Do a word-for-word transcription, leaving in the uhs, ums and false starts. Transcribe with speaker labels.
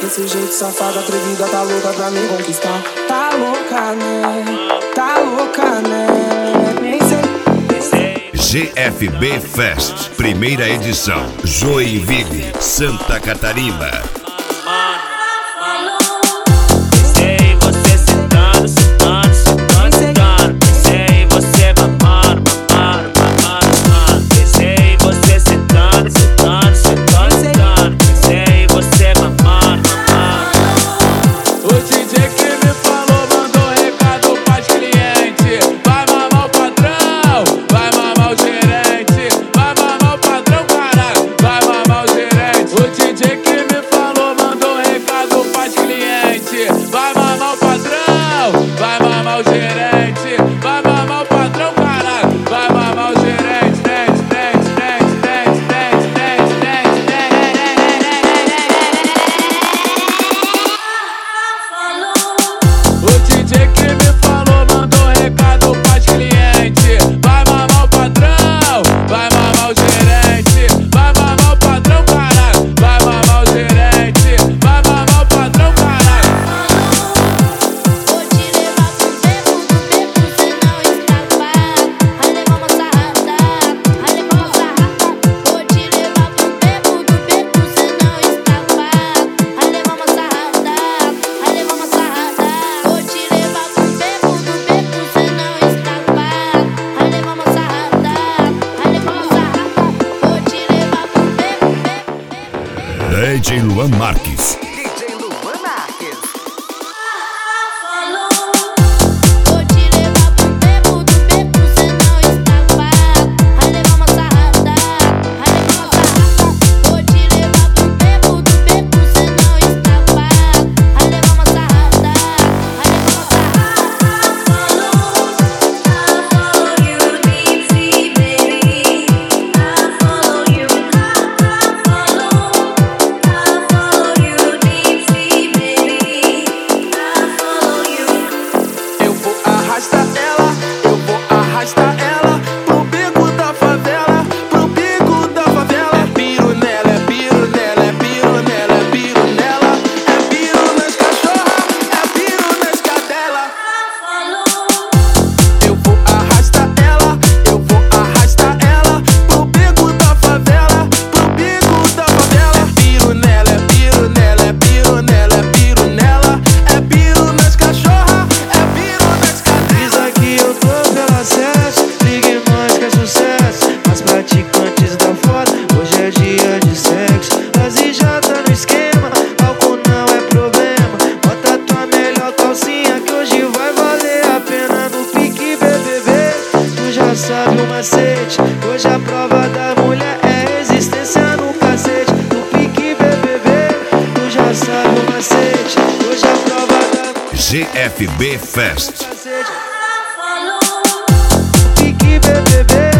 Speaker 1: Desse jeito safada, atrevida, tá louca pra me conquistar. Tá louca, né? Tá louca, né?
Speaker 2: G F B Fest, primeira edição, Joinville, Santa Catarina. D J Luan Marques.
Speaker 3: D J Luan Marques.
Speaker 4: Vou te levar pro tempo do beco, cê não escapar. Vai levar uma sarrada, vai levar uma sarrada. Vou te levar pro tempo do beco, cê não escapar. Vai levar uma sarrada, vai levar uma sarrada. I follow you deep sea, baby. I follow you, I follow.
Speaker 1: Eu vou arrastar ela, eu vou arrastar ela pro bico da favela, pro bico da favela. É piro nela, é piro nela, é piro nela, é piro nela. É piro nas cachorras, é piro nas cadelas. Eu vou arrastar ela, eu vou arrastar ela pro bico da favela, pro bico da favela. É piro nela, é piro nela, é piro nela, é piro nela. É piro nas cachorras, é piro nas cadelas.
Speaker 5: Diz aqui eu tô pela sete, ligue nós que é sucesso. As praticantes da foda, hoje é dia de sexo. As já tá no esquema, álcool não é problema. Bota tua melhor calcinha que hoje vai valer a pena no pique B B B. Tu já sabe o macete, hoje a prova da mulher é resistência no cacete. No pique B B B, tu já sabe o macete, hoje a prova da
Speaker 2: G F B Fest.
Speaker 5: cacete. Pique B B B.